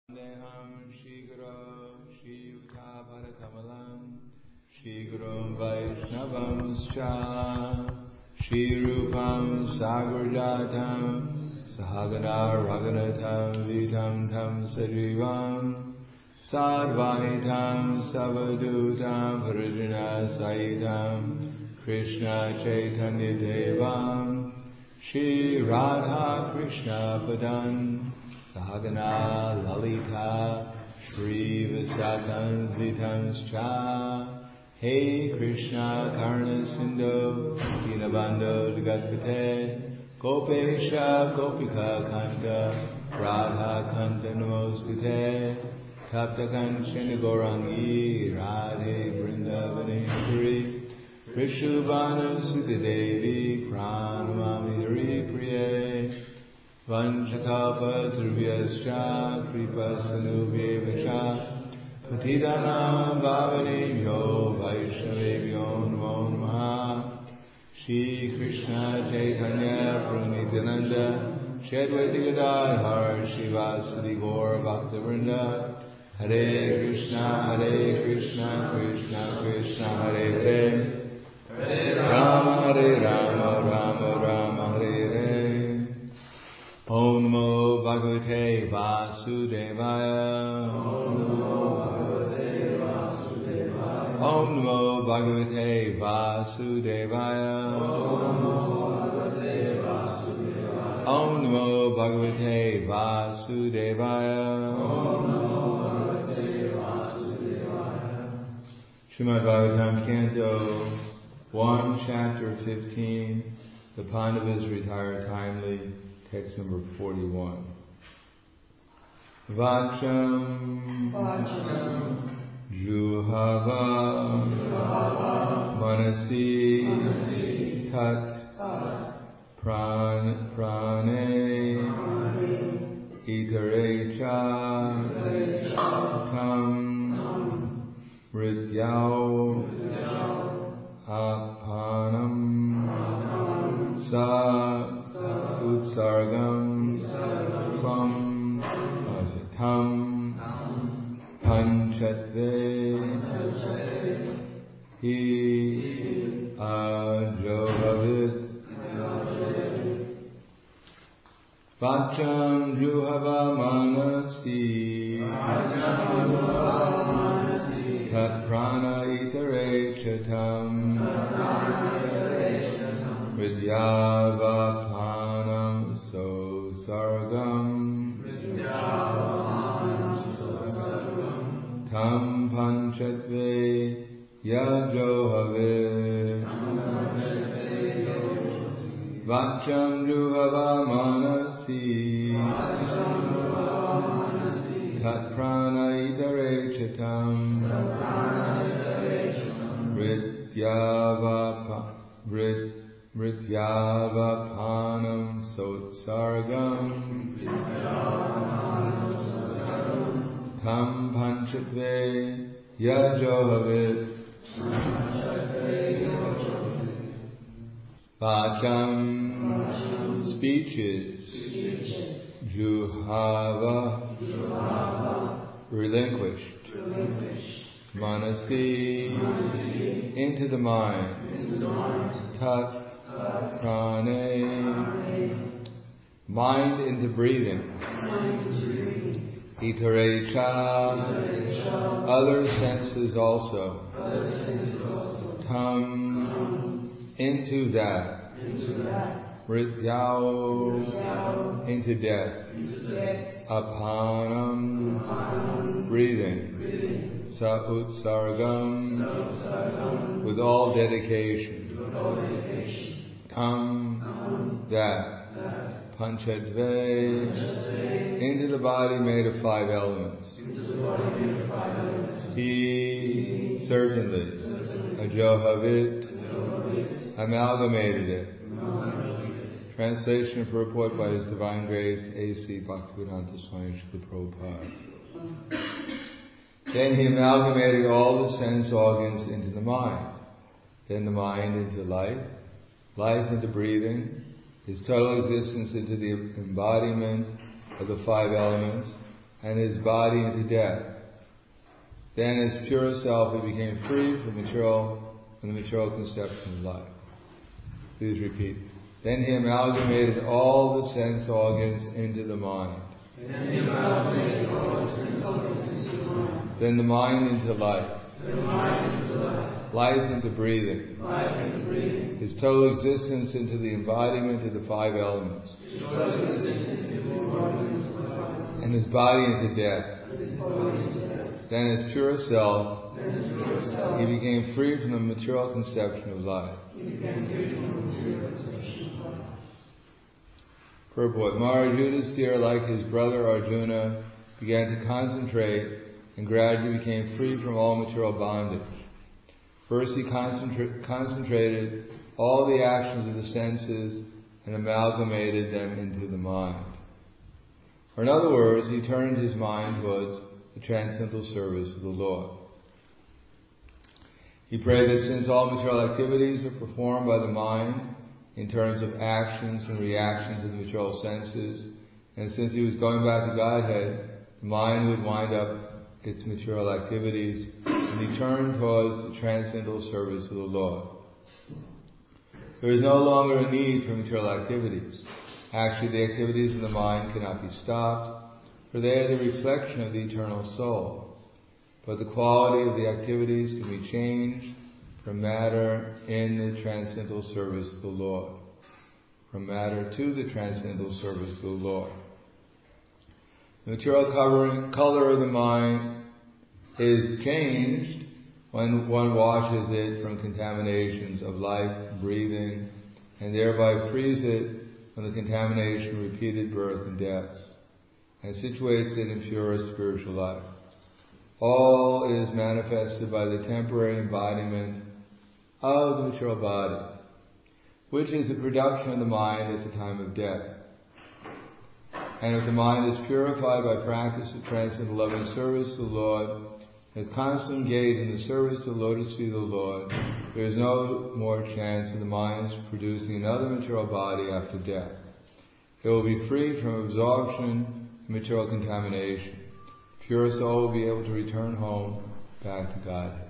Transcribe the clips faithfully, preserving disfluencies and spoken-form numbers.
Neham Shri Guru Shri Yuta Padakamalam Shri Guru Vaishnavam Scha Shri Rupam Sagarjatam Sahagana Raghunatam Vitam Tam Sajivam Sadvaitam Savadutam Parajana Saitam Krishna Chaitanya Devam Shri Radha Krishna Padan Sahagana Lalita Shri Visakam Vitamscha Hey Krishna Karna Sindhu Dinabando Jagatpate Gopesha Gopika Kanta Radha Kanta Namostite Tapta Kanchana Gaurangi Radhe Vrindavane Prishubhanu Sita Devi Pranamami Hari Priye Vanchakalpa Dhruvyascha Kripa Sanubhyevascha Patidanam Bhavanebhyo Vaishnavebhyo Namo Namaha Shri Krishna Chaitanya Prabhu Nityananda Shri Advaita Gadadhar Srivasadi Gaur Bhaktivinoda Hare Krishna Hare Krishna Krishna Krishna Hare Hare Hare Rama Hare Rama Rama Rama Hare Hare Om Namo Bhagavate Vasudevaya Om Namo Bhagavate Vasudevaya Om Namo Bhagavate Vasudevaya Om Namo Bhagavate Vasudevaya Om Namo Bhagavate Vasudevaya Srimad Bhagavatam Canto one, Chapter fifteen. The Pandavas retire timely. Text number forty-one. Vacham, Vacham Juhava, Juhava Manasi, Manasi Tat, Tat Pran, Prane, Prane Itarecha, Itarecha Tam Rityao, Apanam, Apanam Sa Utsargam Tvam Tam Panchatve Hi Ajohavit Vacham Juhava Manasi Tat Prana Itare Chatam Vidyava So sargam Tam panchatve yajohave Vacham juhava manasi Tat prana itare chatam Rityava Rit Rityavapanam sotsargam Tam panchatve yajohavit Vacham speeches Juhava relinquished Manasi into the mind Tat Prane, mind into breathing. Itarecha, other senses also. Tam, into that. Rityao, into death. Apanam, breathing. Sa utsargam, with all dedication. Tam, that, Panchadve, into the body made of five elements. He, certainly, Ajohavit, amalgamated it. Translation and purport by His Divine Grace, A C Bhaktivedanta Swami Srila Prabhupada. Then he amalgamated all the sense organs into the mind. Then the mind into life. Life into breathing, his total existence into the embodiment of the five elements, and his body into death. Then as pure self he became free from material from the material conception of life. Please repeat. Then he amalgamated all the sense organs into the mind. Then he amalgamated all the sense organs into the mind. Then the mind into life. Then the mind into life. Life into breathing. Life into breathing. His total existence into the embodiment of the five elements. His total existence into the embodiment of the five elements. And his body into death. And his body into death. Then as pure self, Then as pure self, he became free from the material conception of life. He became free from the material conception of life. Purport. Maharaj Yudhisthira, like his brother Arjuna, began to concentrate and gradually became free from all material bondage. First he concentra- concentrated all the actions of the senses and amalgamated them into the mind. Or in other words, he turned his mind towards the transcendental service of the Lord. He prayed that since all material activities are performed by the mind in terms of actions and reactions of the material senses, and since he was going back to Godhead, the mind would wind up its material activities and he turned towards the transcendental service of the Lord. There is no longer a need for material activities. Actually, the activities of the mind cannot be stopped, for they are the reflection of the eternal soul. But the quality of the activities can be changed from matter in the transcendental service of the Lord. From matter to the transcendental service of the Lord. The material covering, color of the mind is changed when one washes it from contaminations of life, breathing, and thereby frees it from the contamination of repeated birth and deaths, and situates it in pure spiritual life. All is manifested by the temporary embodiment of the material body, which is the production of the mind at the time of death. And if the mind is purified by practice of transcendental loving service to the Lord, and is constantly engaged in the service of the lotus feet of the Lord, there is no more chance of the mind's producing another material body after death. It will be free from absorption and material contamination. Pure soul will be able to return home back to Godhead.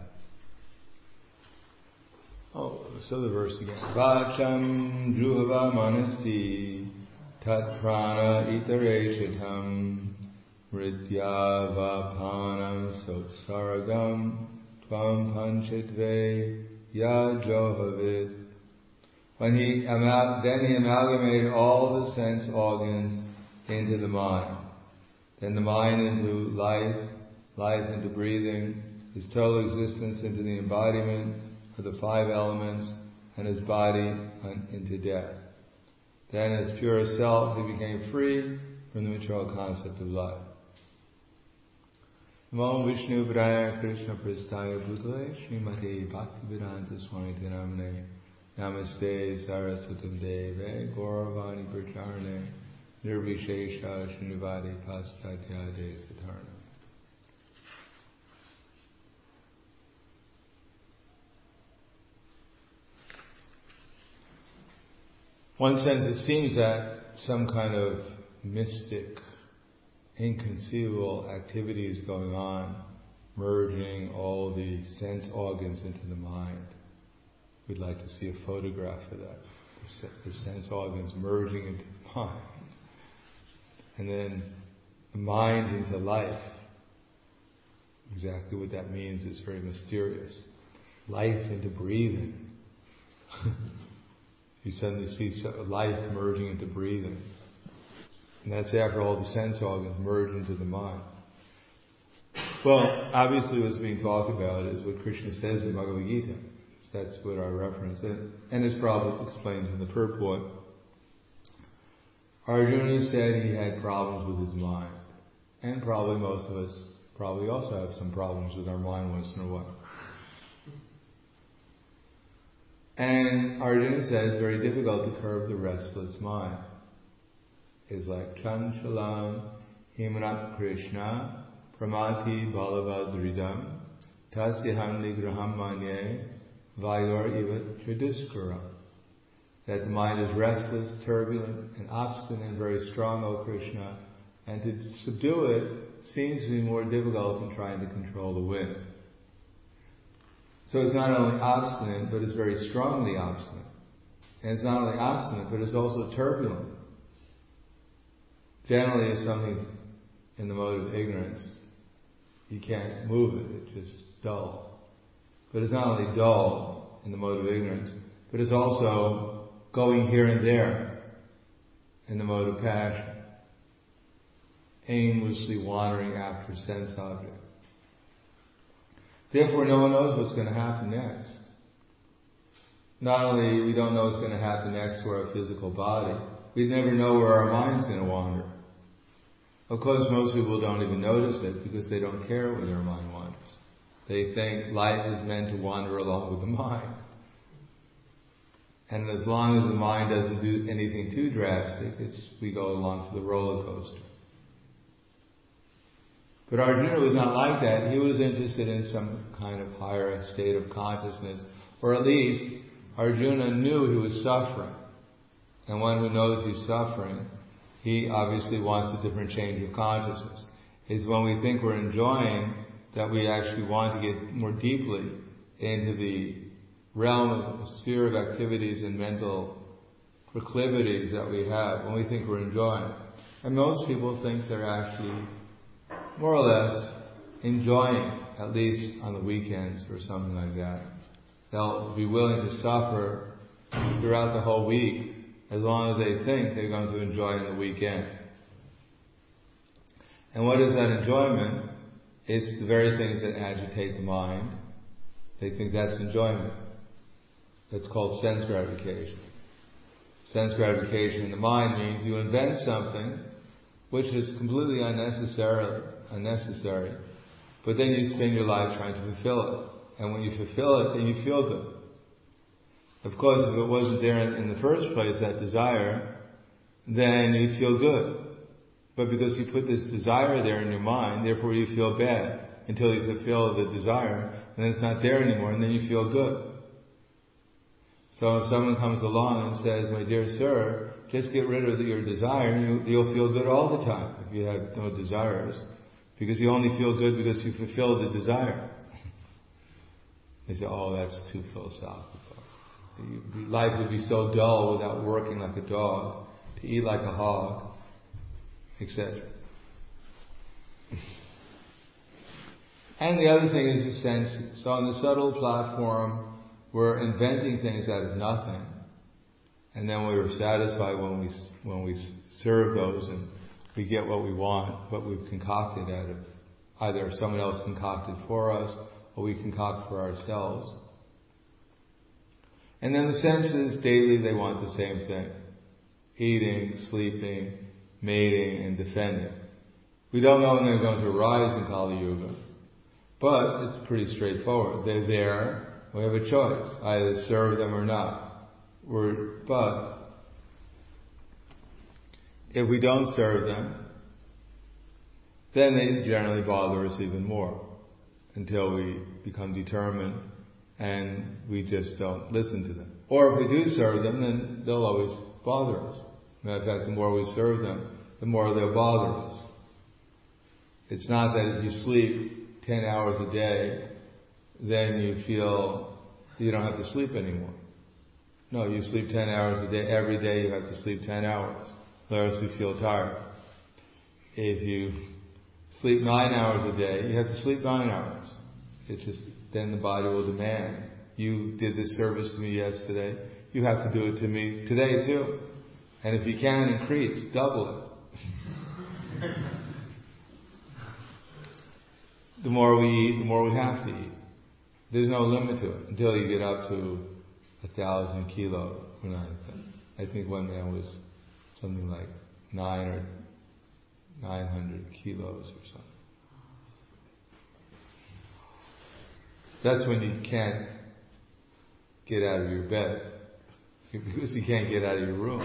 Oh, so the verse again. Vacham juhava manasi tat prana itare chitam mritya vapanam sotsaragam tvam panchitve yajohavit. When he amal- then he amalgamated all the sense organs into the mind. Then the mind into life, life into breathing, his total existence into the embodiment of the five elements, and his body into death. Then as pure self, he became free from the material concept of life. Namo Vishnu Padaya Krishna Prasthaya Bhutale Srimati Bhaktivedanta Swami Namane Namaste Saraswatam Deve Gauravani Pracharane Nirvishesha Srinivadi Paschatya Desatarna. One sense it seems that some kind of mystic, inconceivable activity is going on, merging all the sense organs into the mind. We'd like to see a photograph of that. The sense organs merging into the mind. And then the mind into life. Exactly what that means is very mysterious. Life into breathing. You suddenly see life merging into breathing. And that's after all the sense organs merge into the mind. Well, obviously what's being talked about is what Krishna says in Bhagavad Gita. That's what our reference is. And as Prabhupada explains in the purport, Arjuna said he had problems with his mind. And probably most of us probably also have some problems with our mind once in a while. And Arjuna says it's very difficult to curb the restless mind. It's like Chanchalam Himanat Krishna Pramati Balavadridam Tasyaham Nigraham Manye Vayor Iva Tridiskara. That the mind is restless, turbulent, and obstinate and very strong, O Krishna, and to subdue it seems to be more difficult than trying to control the wind. So it's not only obstinate, but it's very strongly obstinate. And it's not only obstinate, but it's also turbulent. Generally, if something's in the mode of ignorance, you can't move it, it's just dull. But it's not only dull in the mode of ignorance, but it's also going here and there in the mode of passion, aimlessly wandering after sense objects. Therefore, no one knows what's going to happen next. Not only we don't know what's going to happen next to our physical body, we never know where our mind's going to wander. Of course, most people don't even notice it because they don't care when their mind wanders. They think life is meant to wander along with the mind. And as long as the mind doesn't do anything too drastic, it's, we go along for the roller coaster. But Arjuna was not like that. He was interested in some kind of higher state of consciousness, or at least Arjuna knew he was suffering. And one who knows he's suffering, he obviously wants a different change of consciousness. It's when we think we're enjoying that we actually want to get more deeply into the realm of the sphere of activities and mental proclivities that we have when we think we're enjoying. And most people think they're actually more or less enjoying, at least on the weekends or something like that. They'll be willing to suffer throughout the whole week as long as they think they're going to enjoy in the weekend. And what is that enjoyment? It's the very things that agitate the mind. They think that's enjoyment. That's called sense gratification. Sense gratification in the mind means you invent something which is completely unnecessary, unnecessary, but then you spend your life trying to fulfill it. And when you fulfill it, then you feel good. Of course, if it wasn't there in, in the first place, that desire, then you'd feel good. But because you put this desire there in your mind, therefore you feel bad until you fulfill the desire, and then it's not there anymore, and then you feel good. So if someone comes along and says, "My dear sir, just get rid of your desire, and you, you'll feel good all the time if you have no desires, because you only feel good because you fulfill the desire." They say, "Oh, that's too philosophical. Life would be so dull without working like a dog, to eat like a hog, et cetera" And the other thing is the senses. So on the subtle platform, we're inventing things out of nothing, and then we are satisfied when we when we serve those and we get what we want, what we've concocted out of either someone else concocted for us or we concoct for ourselves. And then the senses, daily, they want the same thing. Eating, sleeping, mating, and defending. We don't know when they're going to arise in Kali Yuga, but it's pretty straightforward. They're there. We have a choice, either serve them or not. We're, but if we don't serve them, then they generally bother us even more until we become determined and we just don't listen to them. Or if we do serve them, then they'll always bother us. Matter of fact, the more we serve them, the more they'll bother us. It's not that if you sleep ten hours a day, then you feel you don't have to sleep anymore. No, you sleep ten hours a day. Every day you have to sleep ten hours, or else you feel tired. If you sleep nine hours a day, you have to sleep nine hours. It just, then the body will demand, you did this service to me yesterday, you have to do it to me today too. And if you can increase, double it. The more we eat, the more we have to eat. There's no limit to it until you get up to a thousand kilo. I think one man was something like nine or nine hundred kilos or something. That's when you can't get out of your bed because you can't get out of your room.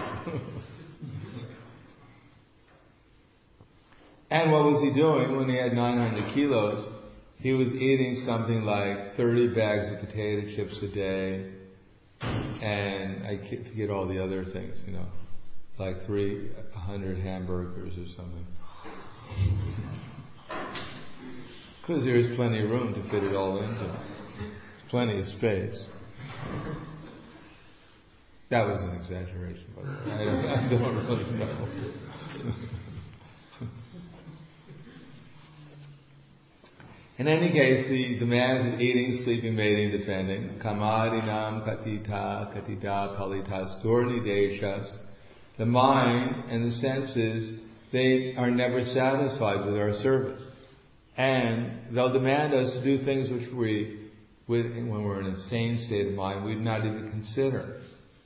And what was he doing when he had nine hundred kilos? He was eating something like thirty bags of potato chips a day, and I forget all the other things, you know, like three hundred hamburgers or something. Because there's plenty of room to fit it all into. Plenty of space. That was an exaggeration, by the way. I don't, I don't really know. In any case, the demands of eating, sleeping, mating, defending, kamadinam katita katita palitas durni deshas, the mind and the senses, they are never satisfied with our service. And they'll demand us to do things which we, when we're in a sane state of mind, we'd not even consider.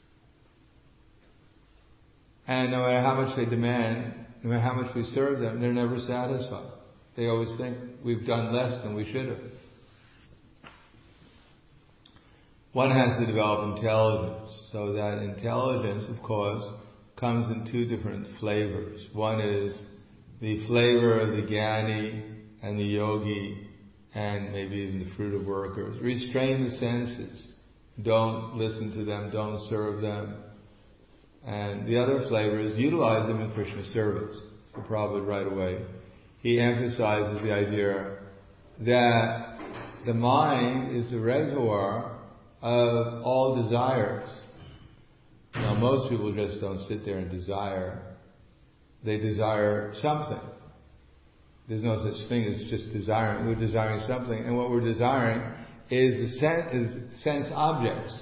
And no matter how much they demand, no matter how much we serve them, they're never satisfied. They always think we've done less than we should have. One has to develop intelligence. So that intelligence, of course, comes in two different flavors. One is the flavor of the jnani and the yogi, and maybe even the fruit of workers. Restrain the senses. Don't listen to them. Don't serve them. And the other flavor is utilize them in Krishna service. So Prabhupada right away, he emphasizes the idea that the mind is the reservoir of all desires. Now most people just don't sit there and desire. They desire something. There's no such thing as just desiring. We're desiring something, and what we're desiring is, the sen- is sense objects.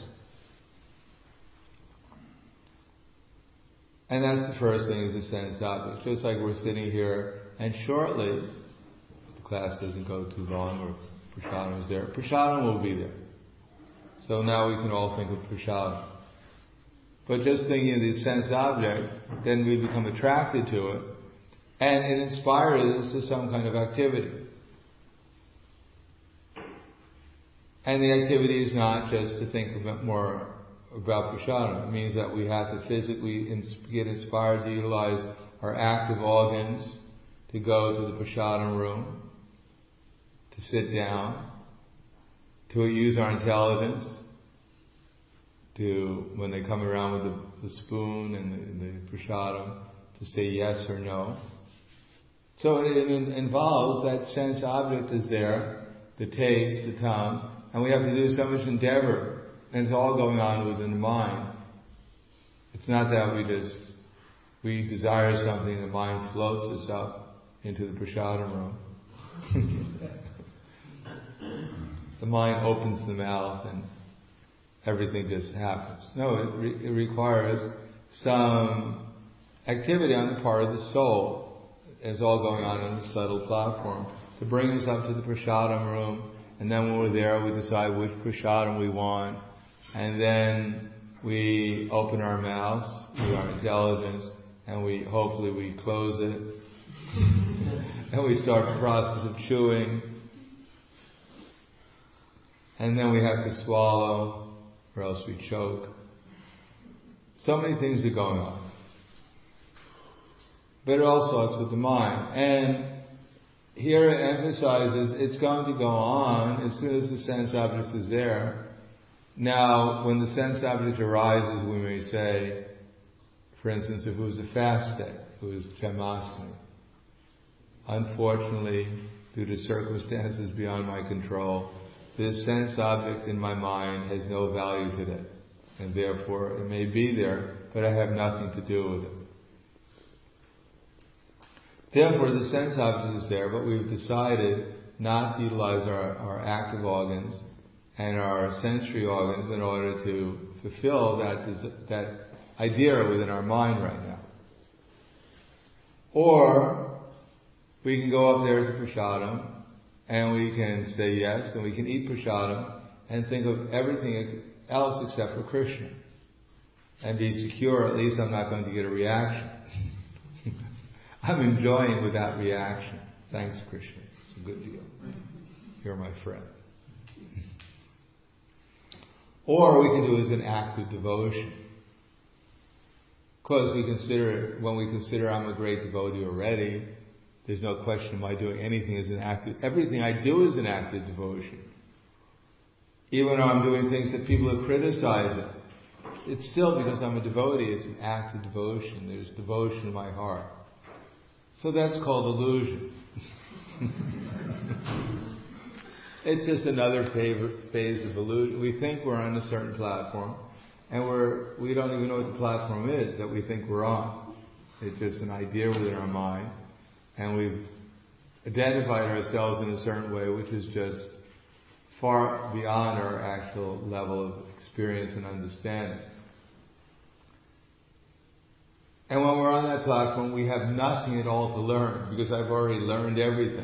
And that's the first thing, is the sense objects. Just like we're sitting here, and shortly, if the class doesn't go too long, or prasadam is there, prasadam will be there. So now we can all think of prasadam. But just thinking of the sense object, then we become attracted to it, and it inspires us to some kind of activity. And the activity is not just to think about more about prasadam. It means that we have to physically get inspired to utilize our active organs, to go to the prasadam room, to sit down, to use our intelligence, to, when they come around with the, the spoon and the, and the prasadam, to say yes or no. So it, it involves that sense object is there, the taste, the tongue, and we have to do so much endeavor. And it's all going on within the mind. It's not that we just, we desire something, the mind floats us up into the prasadam room. The mind opens the mouth and everything just happens. No, it, re- it requires some activity on the part of the soul. It's all going on on the subtle platform to bring us up to the prasadam room, and then when we're there we decide which prasadam we want, and then we open our mouths with our intelligence, and we hopefully we close it, and we start the process of chewing, and then we have to swallow, or else we choke. So many things are going on. But it all starts with the mind. And here it emphasizes it's going to go on as soon as the sense object is there. Now, when the sense object arises, we may say, for instance, if it was a fast day, if it was Janmashtami, unfortunately, due to circumstances beyond my control, this sense object in my mind has no value today. And therefore, it may be there, but I have nothing to do with it. Therefore, the sense object is there, but we've decided not to utilize our, our active organs and our sensory organs in order to fulfill that, that idea within our mind right now. Or, we can go up there to prasadam, and we can say yes, and we can eat prasadam, and think of everything else except for Krishna. And be secure, at least I'm not going to get a reaction. I'm enjoying without reaction. Thanks, Krishna. It's a good deal. You're my friend. Or we can do it as an act of devotion. Because we consider, when we consider I'm a great devotee already, there's no question am I doing anything as an act of, everything I do is an act of devotion. Even though I'm doing things that people are criticizing, it's still because I'm a devotee, it's an act of devotion. There's devotion in my heart. So that's called illusion. it's just another favorite phase of illusion. We think we're on a certain platform, and we're we don't even know what the platform is that we think we're on. It's just an idea within our mind, and we've identified ourselves in a certain way, which is just far beyond our actual level of experience and understanding. And when we're on that platform, we have nothing at all to learn, because I've already learned everything.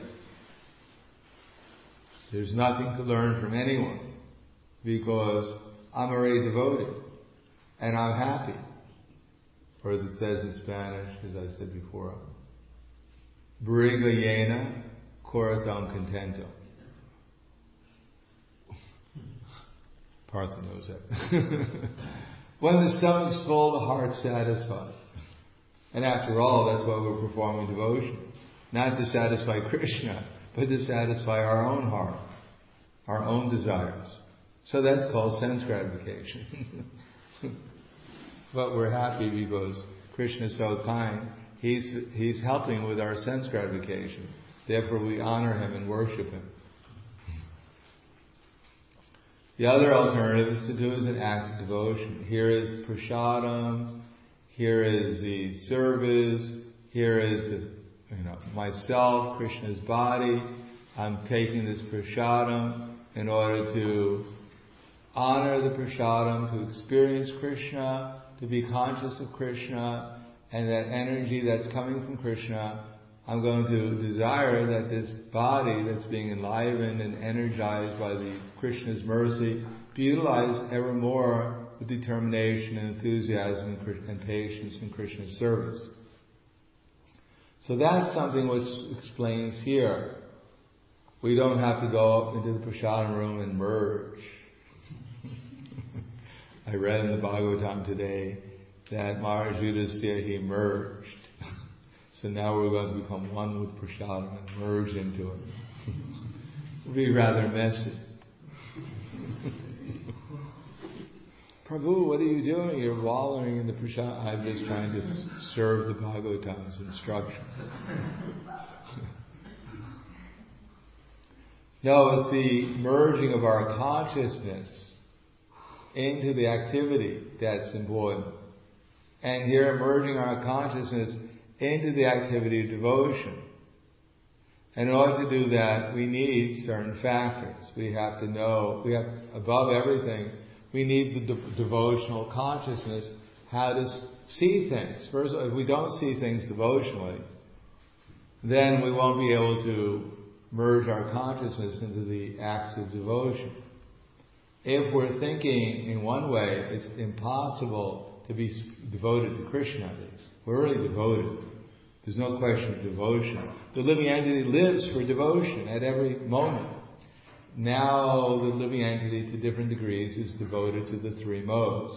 There's nothing to learn from anyone, because I'm already devoted, and I'm happy. Or as it says in Spanish, as I said before, barriga llena, corazón contento. Partha knows that. When the stomach's full, the heart's satisfied. And after all, that's why we're performing devotion. Not to satisfy Krishna, but to satisfy our own heart, our own desires. So that's called sense gratification. But we're happy because Krishna is so kind. He's, he's helping with our sense gratification. Therefore we honor Him and worship Him. The other alternative is to do as an act of devotion. Here is prasadam. Here is the service. Here is the, you know, myself, Krishna's body. I'm taking this prasadam in order to honor the prasadam, to experience Krishna, to be conscious of Krishna, and that energy that's coming from Krishna, I'm going to desire that this body that's being enlivened and energized by the Krishna's mercy be utilized ever more with determination and enthusiasm and patience in Krishna's service. So that's something which explains here. We don't have to go up into the prasadam room and merge. I read in the Bhagavatam today that Maharaj Yudhisthira, he merged. So now we're going to become one with prasadam and merge into it. It'll be rather messy. Prabhu, what are you doing? You're wallowing in the prasadam. I'm just trying to serve the Bhagavatam's instruction. No, it's the merging of our consciousness into the activity that's important. And here, merging our consciousness into the activity of devotion. And in order to do that, we need certain factors. We have to know, we have, above everything, we need the de- devotional consciousness, how to see things. First of all, if we don't see things devotionally, then we won't be able to merge our consciousness into the acts of devotion. If we're thinking in one way, it's impossible to be devoted to Krishna. We're already devoted. There's no question of devotion. The living entity lives for devotion at every moment. Now the living entity, to different degrees, is devoted to the three modes.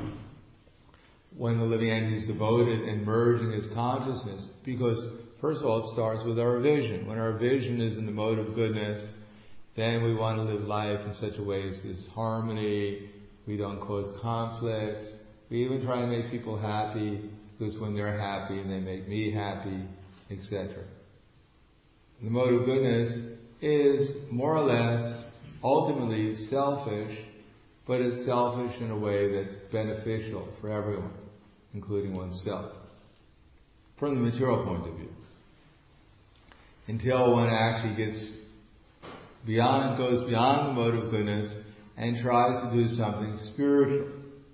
When the living entity is devoted and merging his consciousness, because first of all it starts with our vision. When our vision is in the mode of goodness, then we want to live life in such a way as there's harmony, we don't cause conflicts, we even try to make people happy, because when they're happy and they make me happy, et cetera. The mode of goodness is more or less ultimately selfish, but it's selfish in a way that's beneficial for everyone, including oneself, from the material point of view. Until one actually gets beyond, goes beyond the mode of goodness and tries to do something spiritual.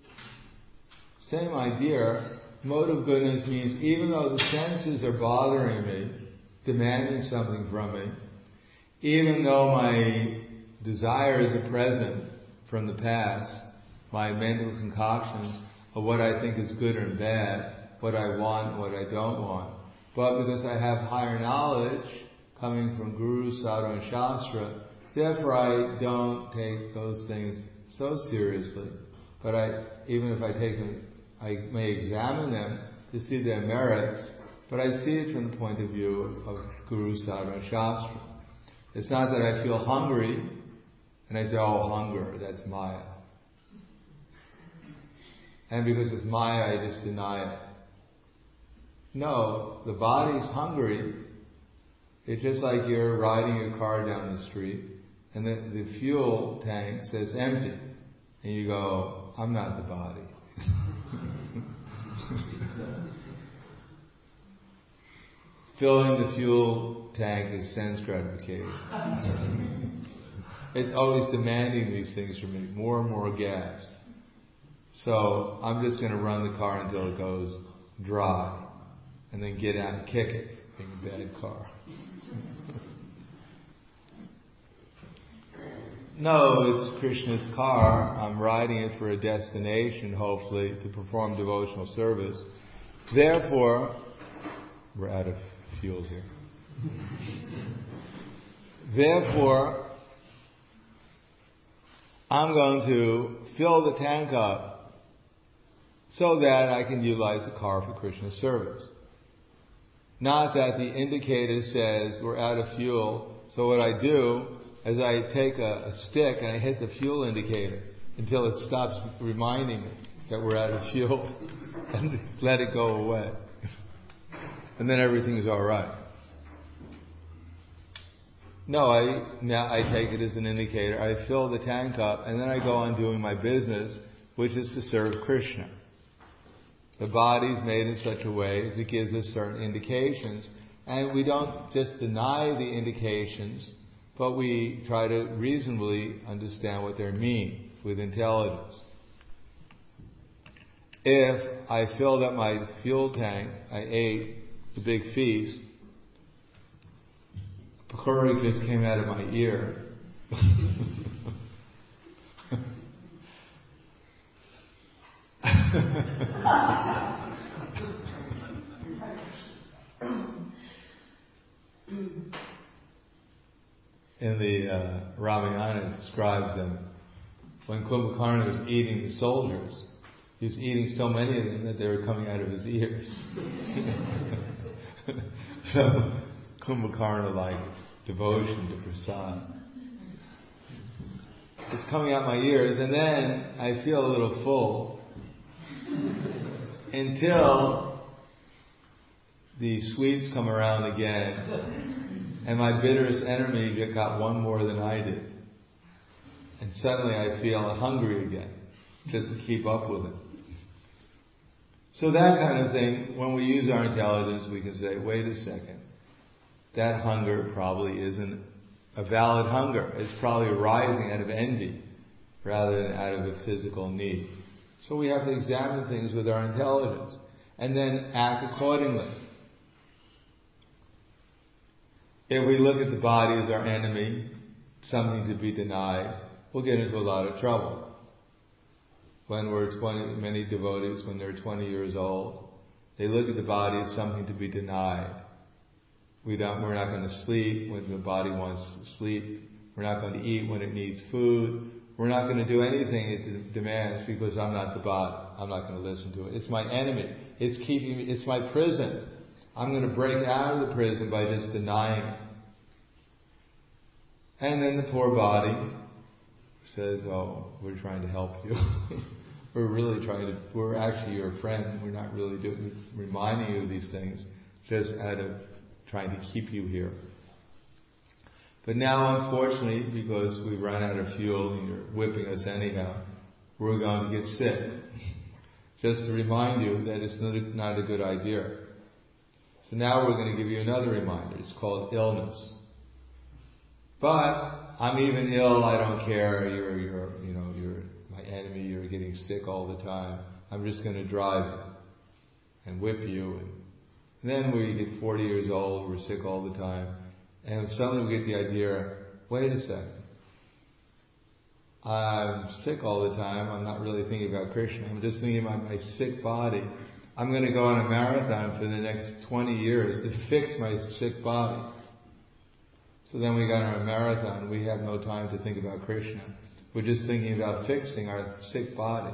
Same idea. Mode of goodness means even though the senses are bothering me, demanding something from me, even though my desires are present from the past, my mental concoctions of what I think is good and bad, what I want, what I don't want, but because I have higher knowledge coming from Guru, Sadhu and Shastra, therefore I don't take those things so seriously. But I, even if I take them, I may examine them to see their merits, but I see it from the point of view of Guru, Sadhu and Shastra. It's not that I feel hungry and I say, oh, hunger, that's Maya. And because it's Maya, I just deny it. No, the body's hungry. It's just like you're riding your car down the street and the, the fuel tank says empty. And you go, I'm not the body. Filling the fuel tank is sense gratification. It's always demanding these things from me, more and more gas. So I'm just going to run the car until it goes dry, and then get out and kick it, being a bad car. No, it's Krishna's car. I'm riding it for a destination, hopefully, to perform devotional service. Therefore, we're out of fuel here. Therefore, I'm going to fill the tank up so that I can utilize the car for Krishna's service. Not that the indicator says we're out of fuel, so what I do is I take a, a stick and I hit the fuel indicator until it stops reminding me that we're out of fuel and let it go away. And then everything's all right. No, I now I take it as an indicator. I fill the tank up and then I go on doing my business, which is to serve Krishna. The body's made in such a way as it gives us certain indications, and we don't just deny the indications, but we try to reasonably understand what they mean with intelligence. If I filled up my fuel tank, I ate the big feast, pakora just came out of my ear. In the uh, Ramayana, it describes them when Kumbhakarna was eating the soldiers. He was eating so many of them that they were coming out of his ears. So Kumbhakarna liked devotion to prasad. It's coming out my ears, and then I feel a little full until the sweets come around again, and my bitterest enemy got one more than I did. And suddenly I feel hungry again, just to keep up with it. So that kind of thing, when we use our intelligence, we can say, wait a second, that hunger probably isn't a valid hunger. It's probably arising out of envy rather than out of a physical need. So we have to examine things with our intelligence and then act accordingly. If we look at the body as our enemy, something to be denied, we'll get into a lot of trouble. When we're twenty, many devotees, when they're twenty years old, they look at the body as something to be denied. We don't, we're not going to sleep when the body wants to sleep. We're not going to eat when it needs food. We're not going to do anything it demands because I'm not the body. I'm not going to listen to it. It's my enemy. It's keeping me, it's my prison. I'm going to break out of the prison by just denying it. And then the poor body says, oh, we're trying to help you. We're really trying to, we're actually your friend. We're not really doing, reminding you of these things just out of trying to keep you here. But now, unfortunately, because we've run out of fuel and you're whipping us anyhow, we're going to get sick. Just to remind you that it's not a, not a good idea. So now we're going to give you another reminder. It's called illness. But I'm even ill, I don't care. You're, you're, you know, you're my enemy. You're getting sick all the time. I'm just going to drive you and whip you. And then we get forty years old, we're sick all the time, and suddenly we get the idea, wait a second, I'm sick all the time, I'm not really thinking about Krishna, I'm just thinking about my sick body. I'm going to go on a marathon for the next twenty years to fix my sick body. So then we got on a marathon, we have no time to think about Krishna. We're just thinking about fixing our sick body,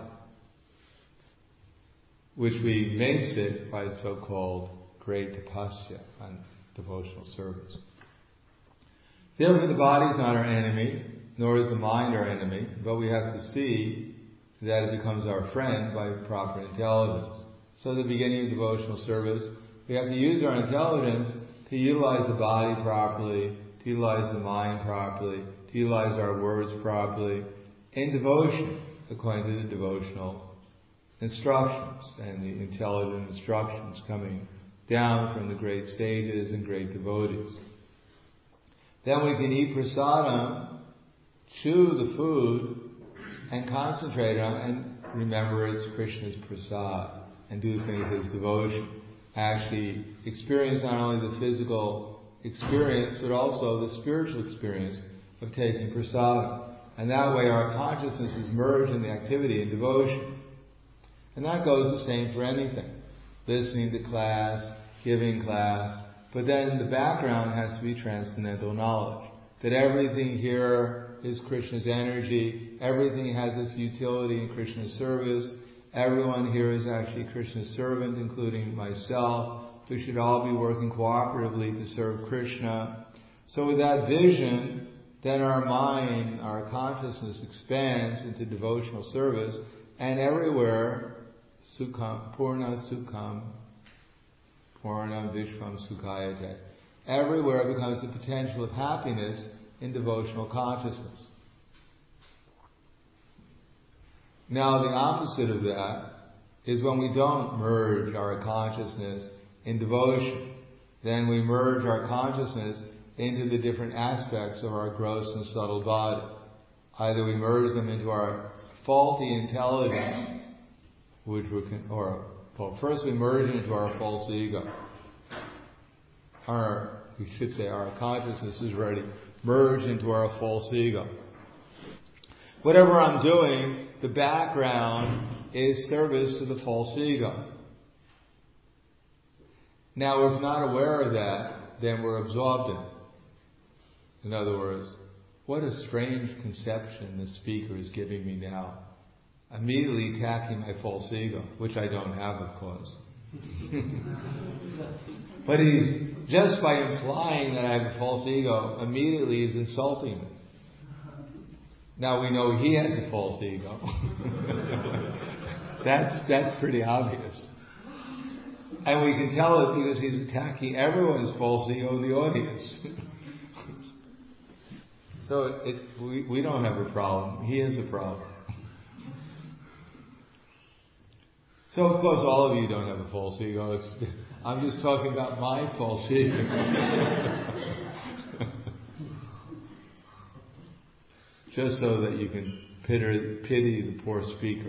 which we make sick by so-called great tapasya and devotional service. Therefore, the body is not our enemy, nor is the mind our enemy, but we have to see that it becomes our friend by proper intelligence. So at the beginning of devotional service, we have to use our intelligence to utilize the body properly, to utilize the mind properly, to utilize our words properly, in devotion, according to the devotional instructions and the intelligent instructions coming down from the great sages and great devotees. Then we can eat prasadam, chew the food, and concentrate on it, and remember it's Krishna's prasad, and do things as devotion. Actually experience not only the physical experience, but also the spiritual experience of taking prasadam. And that way our consciousness is merged in the activity and devotion. And that goes the same for anything. Listening to class, giving class, but then the background has to be transcendental knowledge. That everything here is Krishna's energy, everything has its utility in Krishna's service, everyone here is actually Krishna's servant, including myself. We should all be working cooperatively to serve Krishna. So with that vision, then our mind, our consciousness expands into devotional service, and everywhere, sukham, purna sukham, purna vishvam sukhayate, everywhere becomes the potential of happiness in devotional consciousness. Now the opposite of that is when we don't merge our consciousness in devotion. Then we merge our consciousness into the different aspects of our gross and subtle body. Either we merge them into our faulty intelligence, which we can, or, well, first we merge it into our false ego. Our, we should say our consciousness is ready, merged into our false ego. Whatever I'm doing, the background is service to the false ego. Now, if not aware of that, then we're absorbed in it. In other words, what a strange conception the speaker is giving me now. Immediately attacking my false ego, which I don't have, of course. But he's, just by implying that I have a false ego, immediately he's insulting me. Now we know he has a false ego. that's, that's pretty obvious. And we can tell it because he's attacking everyone's false ego in the audience. So it, it, we, we don't have a problem. He has a problem. So of course all of you don't have a false ego. It's, I'm just talking about my false ego. Just so that you can pity, pity the poor speaker.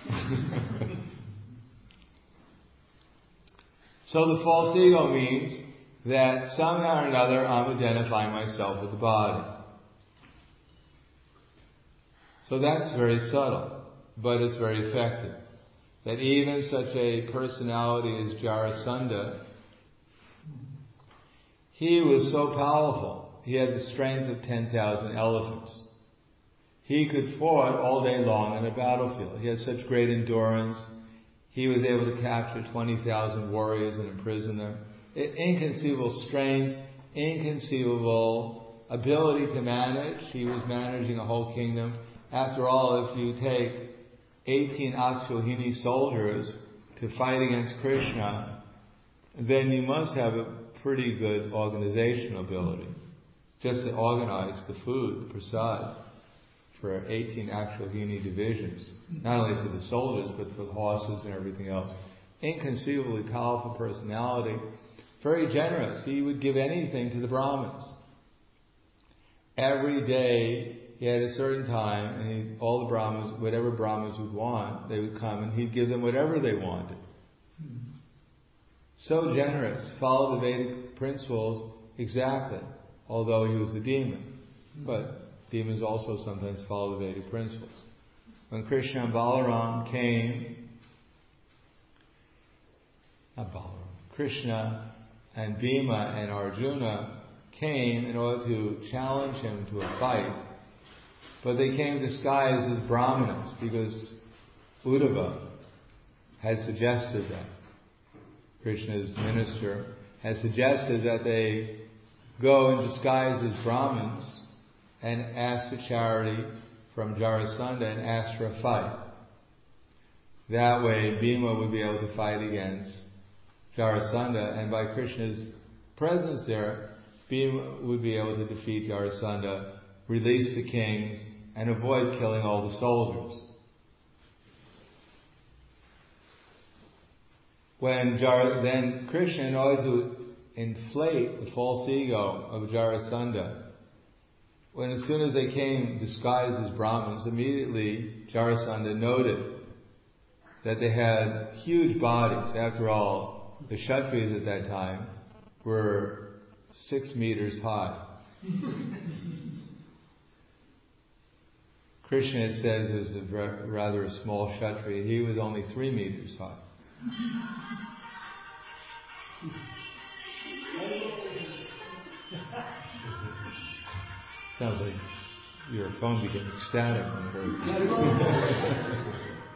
So the false ego means that somehow or another I'm identifying myself with the body. So that's very subtle, but it's very effective. That even such a personality as Jarasandha, he was so powerful. He had the strength of ten thousand elephants. He could fight all day long on a battlefield. He had such great endurance. He was able to capture twenty thousand warriors and imprison them. Inconceivable strength, inconceivable ability to manage. He was managing a whole kingdom. After all, if you take eighteen Akshauhini soldiers to fight against Krishna, then you must have a pretty good organizational ability. Just to organize the food, the prasad, for eighteen Akshauhini divisions. Not only for the soldiers, but for the horses and everything else. Inconceivably powerful personality. Very generous. He would give anything to the Brahmins. Every day, he had a certain time, and he, all the Brahmins, whatever Brahmins would want, they would come, and he'd give them whatever they wanted. So generous. Followed the Vedic principles exactly, although he was a demon. But demons also sometimes follow the Vedic principles. When Krishna and Balaram came, not Balaram, Krishna and Bhima and Arjuna came in order to challenge him to a fight, but they came disguised as Brahmanas because Uddhava had suggested that. Krishna's minister had suggested that they go in disguise as Brahmins and ask for charity from Jarasandha and ask for a fight. That way Bhima would be able to fight against Jarasandha, and by Krishna's presence there, Bhima would be able to defeat Jarasandha, release the kings, and avoid killing all the soldiers. When Jar- then Krishna always would inflate the false ego of Jarasandha. When as soon as they came disguised as Brahmins, immediately Jarasandha noted that they had huge bodies. After all, the Kshatriyas at that time were six meters high. Krishna had said he was a rather a small Kshatriya. He was only three meters high. Sounds like your phone became ecstatic when it heard.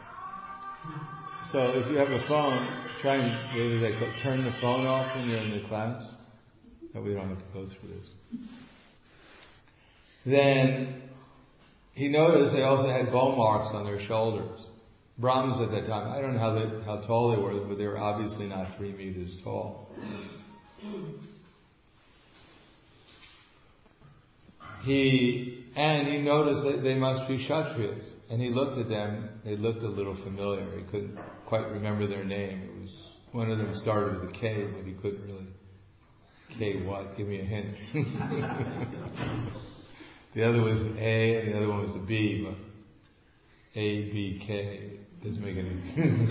So if you have a phone, try and maybe like turn the phone off when you're in the class. That we don't have to go through this. Then he noticed they also had bone marks on their shoulders. Brahmins at that time, I don't know how they, how tall they were, but they were obviously not three meters tall. He and he noticed that they must be Kshatriyas, and he looked at them. They looked a little familiar. He couldn't quite remember their name. It was one of them started with a K, but he couldn't really. K what? Give me a hint. The other was an A, and the other one was a B, but A, B, K doesn't make any sense.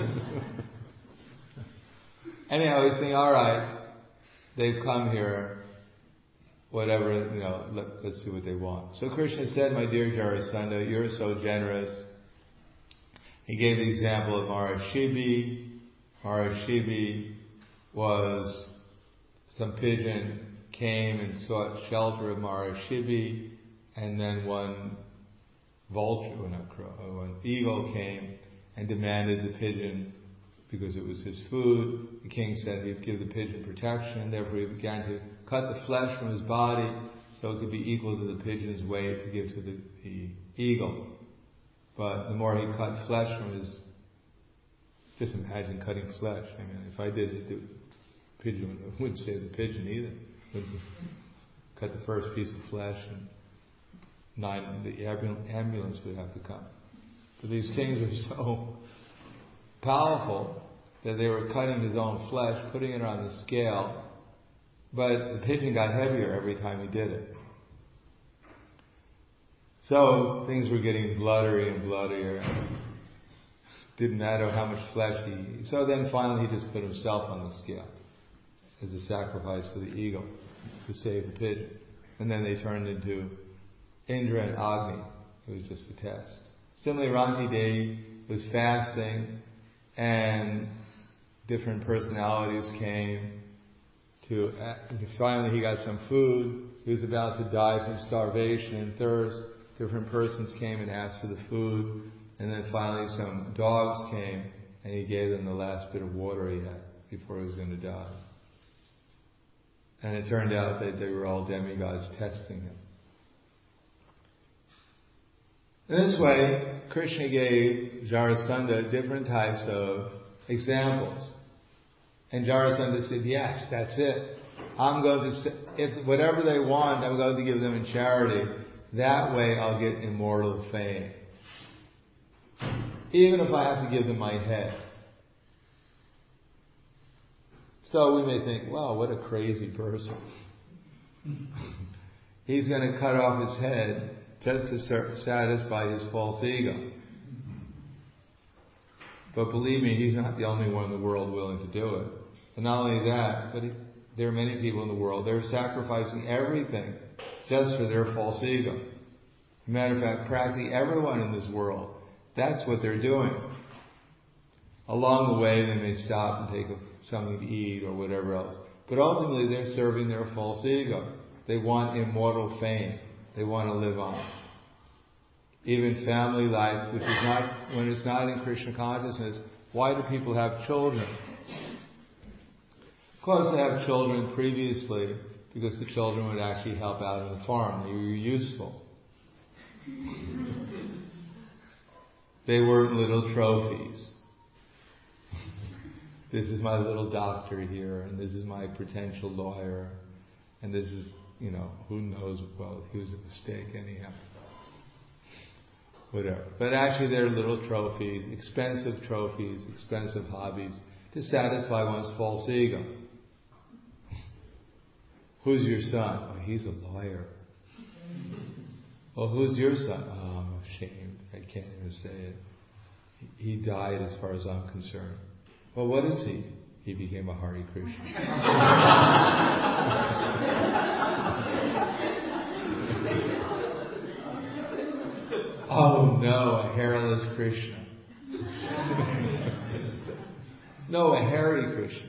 Anyhow, he's saying, all right, they've come here, whatever, you know, let, let's see what they want. So Krishna said, my dear Jarasandha, you're so generous. He gave the example of Marashibi. Marashibi was some pigeon came and sought shelter of Marashibi, and then one vulture, well not crow, one eagle came and demanded the pigeon because it was his food. The king said he'd give the pigeon protection, therefore he began to cut the flesh from his body so it could be equal to the pigeon's weight to give to the, the eagle. But the more he cut flesh from his, just imagine cutting flesh. I mean, if I did it, the pigeon wouldn't save the pigeon either. Would cut the first piece of flesh and nine, the ambulance would have to come. But these kings were so powerful that they were cutting his own flesh, putting it on the scale, but the pigeon got heavier every time he did it. So things were getting bloodier and bloodier. Didn't matter how much flesh he... So then finally he just put himself on the scale as a sacrifice for the eagle to save the pigeon. And then they turned into Indra and Agni. It was just a test. Similarly, Ranti Devi was fasting, and different personalities came to... Finally he got some food. He was about to die from starvation and thirst. Different persons came and asked for the food. And then finally some dogs came, and he gave them the last bit of water he had before he was going to die. And it turned out that they were all demigods testing him. In this way, Krishna gave Jarasandha different types of examples. And Jarasandha said, yes, that's it. I'm going to, if whatever they want, I'm going to give them in charity. That way I'll get immortal fame. Even if I have to give them my head. So we may think, wow, what a crazy person. He's going to cut off his head just to satisfy his false ego. But believe me, he's not the only one in the world willing to do it. And not only that, but it, there are many people in the world, they're sacrificing everything just for their false ego. As a matter of fact, practically everyone in this world, that's what they're doing. Along the way, they may stop and take something to eat or whatever else. But ultimately, they're serving their false ego. They want immortal fame. They want to live on. Even family life, which is not, when it's not in Krishna consciousness, why do people have children? Of course, they have children previously because the children would actually help out on the farm. They were useful. They weren't little trophies. This is my little doctor here, and this is my potential lawyer, and this is you know, who knows, well, he was a mistake anyhow. Whatever. But actually they're little trophies, expensive trophies, expensive hobbies to satisfy one's false ego. Who's your son? Oh, he's a lawyer. Well, who's your son? Oh, I'm ashamed. I can't even say it. He died as far as I'm concerned. Well, what is he? He became a Hare Krishna. Oh no, a hairless Krishna. No, a hairy Krishna.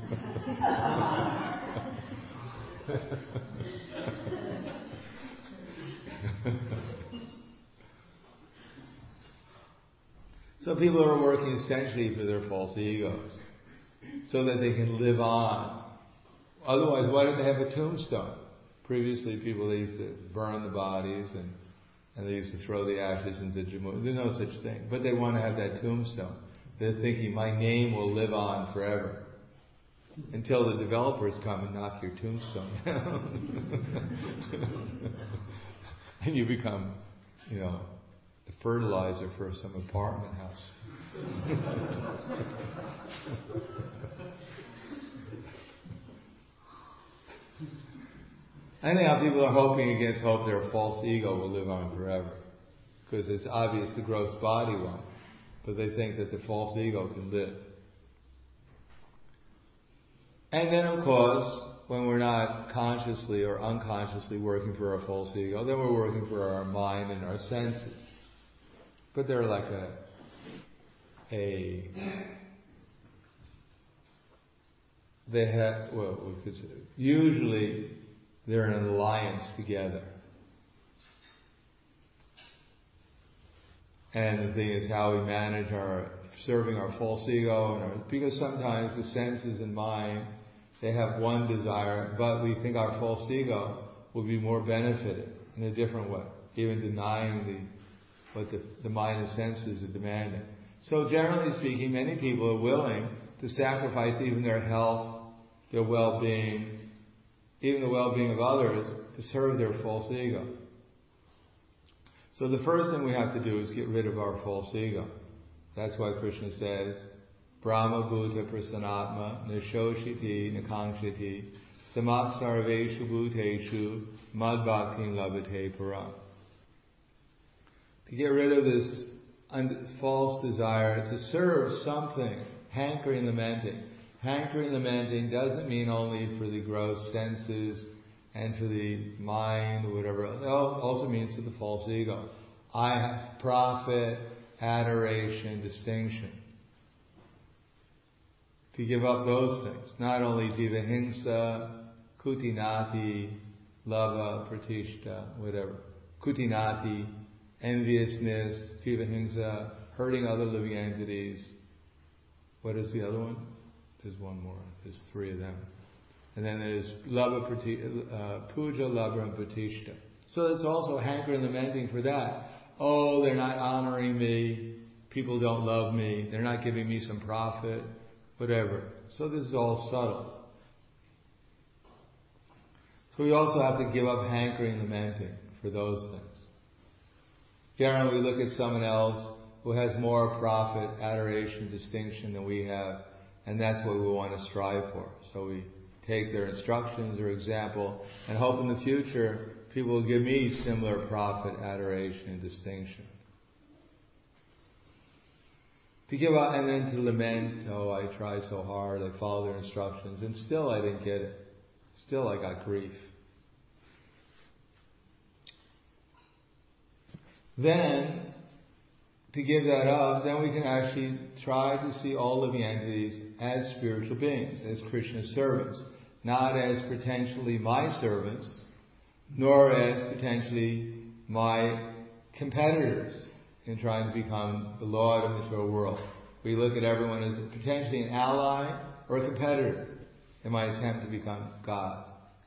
So people are working essentially for their false egos, so that they can live on. Otherwise, why don't they have a tombstone? Previously, people they used to burn the bodies and, and they used to throw the ashes into Jammu. There's no such thing. But they want to have that tombstone. They're thinking, my name will live on forever. Until the developers come and knock your tombstone down. And you become, you know, the fertilizer for some apartment house. Anyhow, people are hoping against hope their false ego will live on forever. Because it's obvious the gross body won't. But they think that the false ego can live. And then, of course, when we're not consciously or unconsciously working for our false ego, then we're working for our mind and our senses. But they're like a, a they have, well, we could say, usually they're in an alliance together. And the thing is how we manage our, serving our false ego, and our, because sometimes the senses and mind, they have one desire, but we think our false ego will be more benefited in a different way, even denying the what the, the mind and senses are demanding. So generally speaking, many people are willing to sacrifice even their health, their well-being, even the well-being of others, to serve their false ego. So the first thing we have to do is get rid of our false ego. That's why Krishna says, Brahma Bhuta Prasanatma Nishoshiti Nakankshiti Samak Sarveshu Bhuteshu Mad Bhaktin Labhate Param. To get rid of this un- false desire to serve something, hankering, lamenting. Hankering, lamenting doesn't mean only for the gross senses and for the mind or whatever. It also means for the false ego. I have profit, adoration, distinction. To give up those things. Not only divahingsa, kutinati, lava, pratishta, whatever. Kutinati, enviousness, divahingsa, hurting other living entities. What is the other one? There's one more. There's three of them. And then there's lava, uh, puja, lava, and pratishta. So it's also hankering, lamenting for that. Oh, they're not honoring me. People don't love me. They're not giving me some profit. Whatever. So this is all subtle. So we also have to give up hankering, lamenting for those things. Generally, we look at someone else who has more profit, adoration, distinction than we have, and that's what we want to strive for. So we take their instructions or example and hope in the future people will give me similar profit, adoration, and distinction. To give up and then to lament, oh, I tried so hard, I followed their instructions, and still I didn't get it. Still I got grief. Then, to give that up, then we can actually try to see all living entities as spiritual beings, as Krishna's servants. Not as potentially my servants, nor as potentially my competitors in trying to become the Lord of the material world. We look at everyone as potentially an ally or a competitor in my attempt to become God.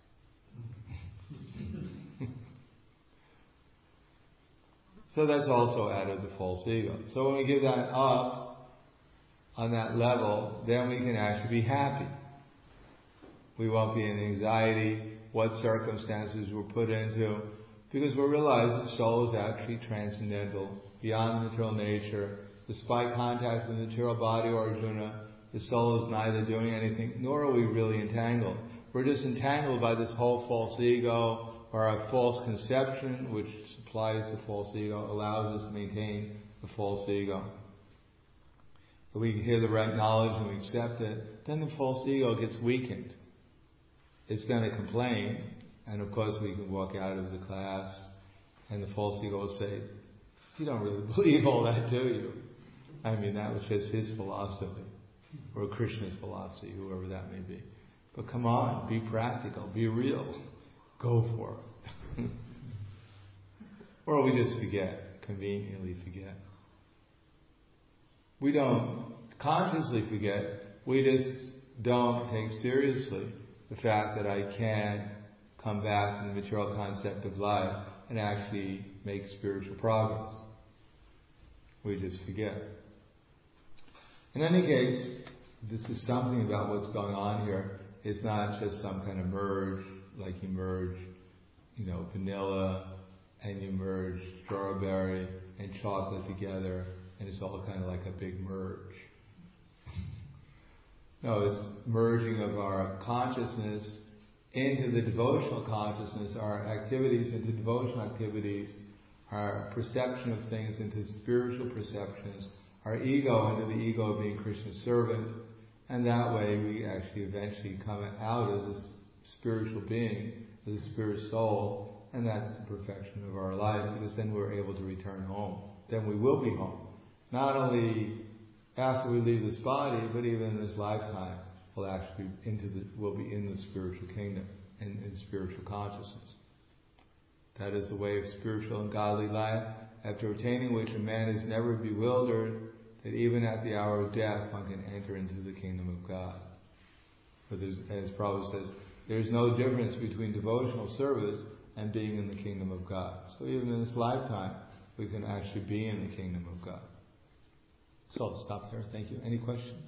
So that's also out of the false ego. So when we give that up on that level, then we can actually be happy. We won't be in anxiety. what circumstances we're put into, because we realize that soul is actually transcendental, beyond the material nature. Despite contact with the material body or Arjuna, the soul is neither doing anything, nor are we really entangled. We're just entangled by this whole false ego, or a false conception, which supplies the false ego, allows us to maintain the false ego. If we hear the right knowledge and we accept it, then the false ego gets weakened. It's going to complain, and of course we can walk out of the class, and the false ego will say, "You don't really believe all that, do you?" I mean, that was just his philosophy, or Krishna's philosophy, whoever that may be. But come on, be practical, be real, go for it. Or we just forget, conveniently forget. We don't consciously forget, we just don't take seriously the fact that I can come back to the material concept of life and actually make spiritual progress. We just forget. In any case, this is something about what's going on here. It's not just some kind of merge, like you merge, you know, vanilla and you merge strawberry and chocolate together, and it's all kind of like a big merge. No, it's merging of our consciousness into the devotional consciousness, our activities into devotional activities, our perception of things into spiritual perceptions, our ego into the ego of being Krishna's servant, and that way we actually eventually come out as a spiritual being, as a spirit soul, and that's the perfection of our life, because then we're able to return home. Then we will be home. Not only after we leave this body, but even in this lifetime, we'll actually be into the we'll be in the spiritual kingdom, in, in spiritual consciousness. That is the way of spiritual and godly life, after attaining which a man is never bewildered, that even at the hour of death one can enter into the kingdom of God. But as Prabhupada says, there's no difference between devotional service and being in the kingdom of God. So even in this lifetime, we can actually be in the kingdom of God. So I'll stop there. Thank you. Any questions?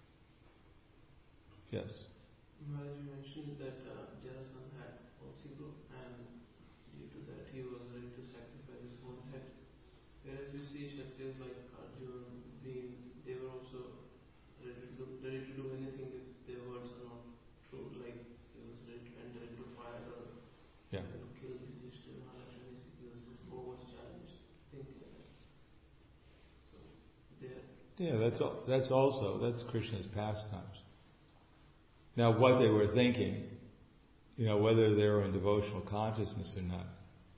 Yes. Maharaj, you mentioned that uh, Jarasandha had false ego, and due to that he was ready to sacrifice his own head. Whereas we see Kshatriyas like Arjuna, being, they were also ready to, do, ready to do anything if their words are not true. Like he was ready to enter into fire or yeah. you know, kill Yudhishthira Maharaj because his bow was challenged. Things like that. So there. Yeah, that's that's also that's Krishna's pastimes. Now, what they were thinking, you know, whether they were in devotional consciousness or not,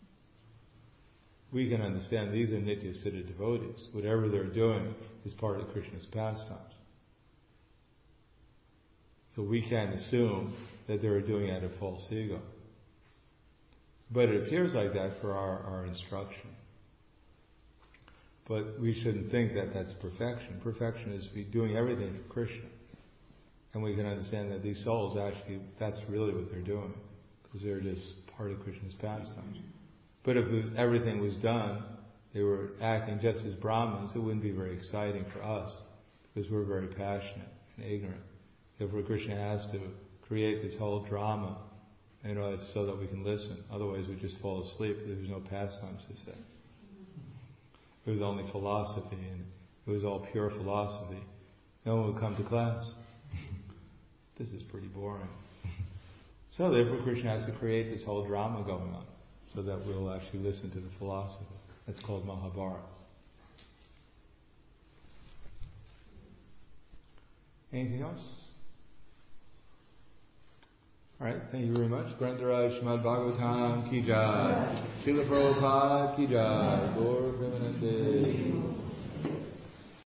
we can understand these are Nitya Siddha devotees. Whatever they're doing is part of Krishna's pastimes. So we can't assume that they're doing it out of false ego. But it appears like that for our, our instruction. But we shouldn't think that that's perfection. Perfection is to be doing everything for Krishna. And we can understand that these souls actually, that's really what they're doing. Because they're just part of Krishna's pastimes. But if it, everything was done, they were acting just as Brahmins, it wouldn't be very exciting for us. Because we're very passionate and ignorant. Therefore Krishna has to create this whole drama, you know, so that we can listen. Otherwise we just fall asleep. There's no pastimes to say. It was only philosophy, and it was all pure philosophy. No one would come to class. This is pretty boring. So therefore Krishna has to create this whole drama going on, so that we'll actually listen to the philosophy. That's called Mahabharata. Anything else? Alright, thank you very much. Grantaraj Srimad Bhagavatam ki jai. Srila Prabhupada ki jai. Gaur Premanande.